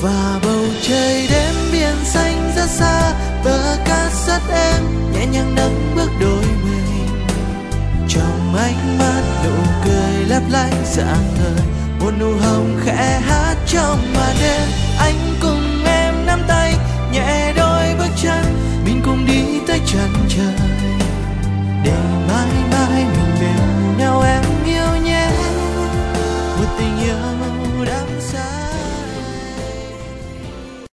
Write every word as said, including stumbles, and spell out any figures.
Và bầu trời đêm biển xanh rất xa, bờ cát rất êm, nhẹ nhàng nắng bước đôi mình. Trong ánh mắt nụ cười lấp lánh rạng ngời, một nụ hồng khẽ hát trong màn đêm. Anh